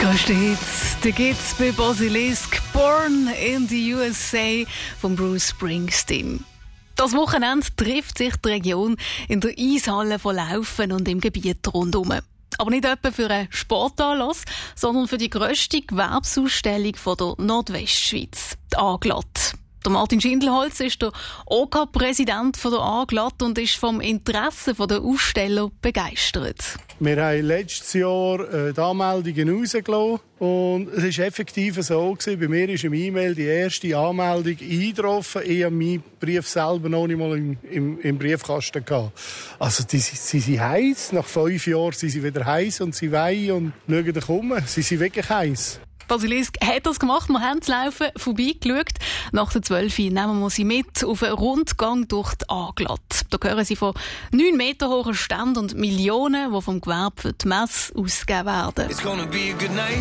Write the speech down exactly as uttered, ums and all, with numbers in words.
Größte Hits, da geht's bei Basilisk, Born in the U S A von Bruce Springsteen. Das Wochenende trifft sich die Region in der Eishalle von Laufen und im Gebiet rundum. Aber nicht etwa für einen Sportanlass, sondern für die grösste Gewerbesausstellung von der Nordwestschweiz, die A-Glatt. Der Martin Schindelholz ist der O K-Präsident der A-Glatt und ist vom Interesse der Aussteller begeistert. Wir haben letztes Jahr äh, die Anmeldungen rausgelassen und es war effektiv so gewesen. Bei mir ist im E-Mail die erste Anmeldung eingetroffen. Ich habe meinen Brief selber noch nicht mal im, im, im Briefkasten gehabt. Also die, sie sind heiß. Nach fünf Jahren sind sie wieder heiß und sie weinen und schauen dich um. Sie sind wirklich heiß. Basilisk hat das gemacht. Wir haben das Laufen vorbeigeschaut. Nach der zwölf nehmen wir sie mit auf einen Rundgang durch die A-Glatt. Da hören sie von neun Meter hohen Ständen und Millionen, die vom Gewerbe für die Messe ausgegeben werden.